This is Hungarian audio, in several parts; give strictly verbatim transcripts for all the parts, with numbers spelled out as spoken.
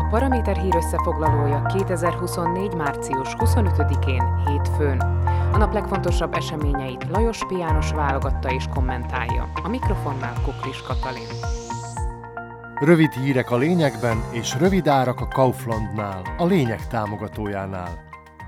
Paraméter hír összefoglalója kétezer-huszonnégy. március huszonötödikén, hétfőn. A nap legfontosabb eseményeit Lajos P. János válogatta és kommentálja. A mikrofonnál Kuklis Katalin. Rövid hírek a lényegben és rövid árak a Kauflandnál, a lényeg támogatójánál.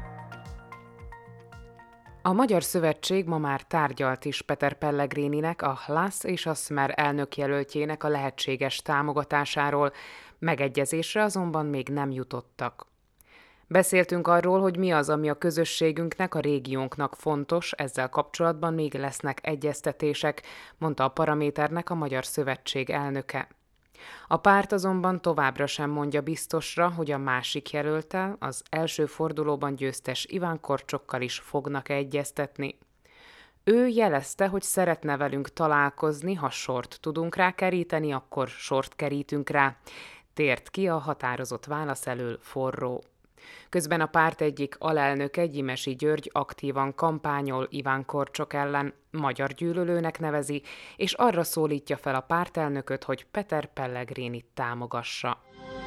A Magyar Szövetség ma már tárgyalt is Peter Pellegrininek, a hlász és a Smer elnökjelöltjének a lehetséges támogatásáról, megegyezésre azonban még nem jutottak. Beszéltünk arról, hogy mi az, ami a közösségünknek, a régiónknak fontos, ezzel kapcsolatban még lesznek egyeztetések, mondta a Paraméternek a Magyar Szövetség elnöke. A párt azonban továbbra sem mondja biztosra, hogy a másik jelölttel, az első fordulóban győztes Iván Korcsokkal is fognak egyeztetni. Ő jelezte, hogy szeretne velünk találkozni, ha sort tudunk rá keríteni, akkor sort kerítünk rá. Tért ki a határozott válasz elől Forró. Közben a párt egyik alelnöke, Gyimesi György aktívan kampányol Iván Korcsok ellen, magyar gyűlölőnek nevezi, és arra szólítja fel a pártelnököt, hogy Peter Pellegrinit támogassa.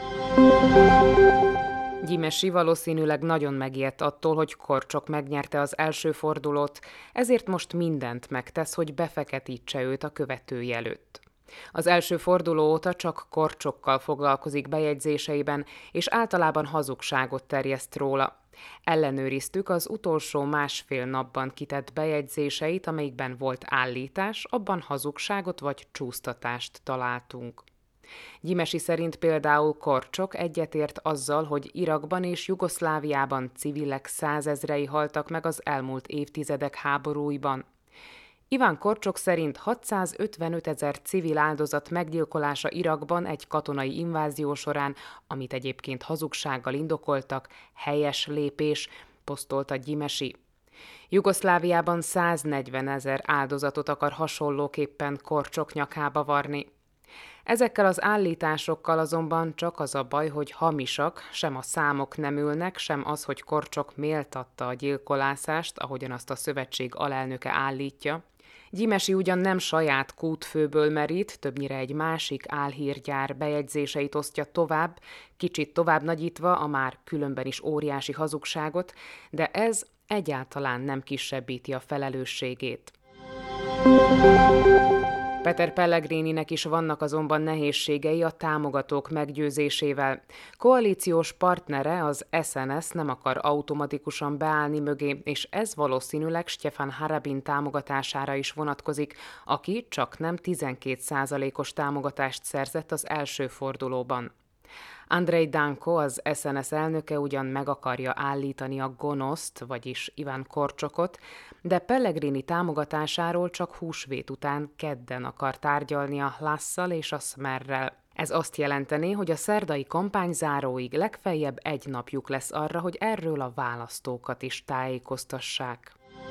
Gyimesi valószínűleg nagyon megijedt attól, hogy Korcsok megnyerte az első fordulót, ezért most mindent megtesz, hogy befeketítse őt a követői előtt. Az első forduló óta csak Korcsokkal foglalkozik bejegyzéseiben, és általában hazugságot terjeszt róla. Ellenőriztük az utolsó másfél napban kitett bejegyzéseit, amelyikben volt állítás, abban hazugságot vagy csúsztatást találtunk. Gyimesi szerint például Korcsok egyetért azzal, hogy Irakban és Jugoszláviában civilek százezrei haltak meg az elmúlt évtizedek háborúiban. Iván Korcsok szerint hatszázötvenöt ezer civil áldozat meggyilkolása Irakban egy katonai invázió során, amit egyébként hazugsággal indokoltak, helyes lépés, posztolta Gyimesi. Jugoszláviában száznegyven ezer áldozatot akar hasonlóképpen Korcsok nyakába varni. Ezekkel az állításokkal azonban csak az a baj, hogy hamisak, sem a számok nem ülnek, sem az, hogy Korcsok méltatta a gyilkolászást, ahogyan azt a szövetség alelnöke állítja. Gyimesi ugyan nem saját kútfőből merít, többnyire egy másik álhírgyár bejegyzéseit osztja tovább, kicsit tovább nagyítva a már különben is óriási hazugságot, de ez egyáltalán nem kisebbíti a felelősségét. Peter Pellegrininek is vannak azonban nehézségei a támogatók meggyőzésével. Koalíciós partnere, az es en es nem akar automatikusan beállni mögé, és ez valószínűleg Stefan Harabin támogatására is vonatkozik, aki csaknem tizenkét százalékos támogatást szerzett az első fordulóban. Andrej Danko, az es en es elnöke ugyan meg akarja állítani a gonoszt, vagyis Iván Korcsokot, de Pellegrini támogatásáról csak húsvét után kedden akar tárgyalni a hlásszal és a Smerrel. Ez azt jelentené, hogy a szerdai kampányzáróig legfeljebb egy napjuk lesz arra, hogy erről a választókat is tájékoztassák.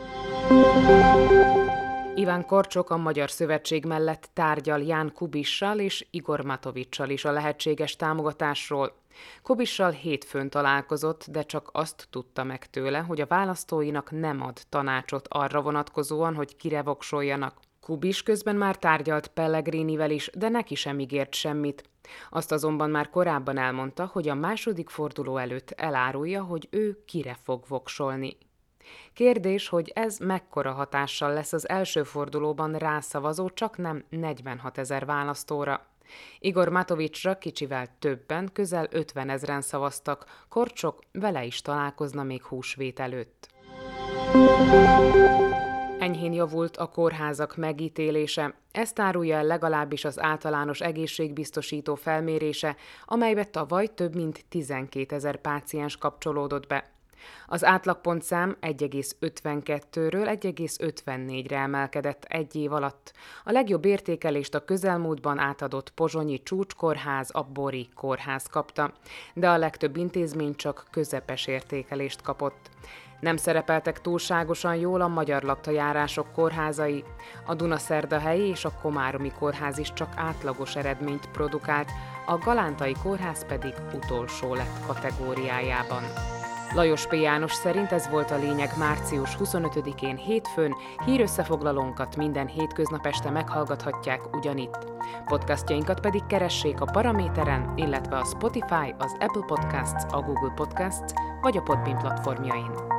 Iván Korcsok a Magyar Szövetség mellett tárgyal Ján Kubissal és Igor Matovicsal is a lehetséges támogatásról. Kubissal hétfőn találkozott, de csak azt tudta meg tőle, hogy a választóinak nem ad tanácsot arra vonatkozóan, hogy kire voksoljanak. Kubiss közben már tárgyalt Pellegrinivel is, de neki sem ígért semmit. Azt azonban már korábban elmondta, hogy a második forduló előtt elárulja, hogy ő kire fog voksolni. Kérdés, hogy ez mekkora hatással lesz az első fordulóban rászavazó csaknem negyvenhat ezer választóra. Igor Matovicsra kicsivel többen, közel ötvenezren szavaztak, Korcsok vele is találkozna még húsvét előtt. Enyhén javult a kórházak megítélése. Ezt árulja el legalábbis az általános egészségbiztosító felmérése, amelybe tavaly több mint tizenkétezer páciens kapcsolódott be. Az átlagpontszám egy egész ötvenkettőről egy egész ötvennégyre emelkedett egy év alatt. A legjobb értékelést a közelmúltban átadott pozsonyi Csúcskórház, a Bori kórház kapta, de a legtöbb intézmény csak közepes értékelést kapott. Nem szerepeltek túlságosan jól a magyar laktajárások kórházai, a Dunaszerdahelyi és a Komáromi kórház is csak átlagos eredményt produkált, a Galántai kórház pedig utolsó lett kategóriájában. Lajos P. János szerint ez volt a lényeg március huszonötödikén hétfőn, hírösszefoglalónkat minden hétköznap este meghallgathatják ugyanitt. Podcastjainkat pedig keressék a Paraméteren, illetve a Spotify, az Apple Podcasts, a Google Podcasts vagy a Podbean platformjain.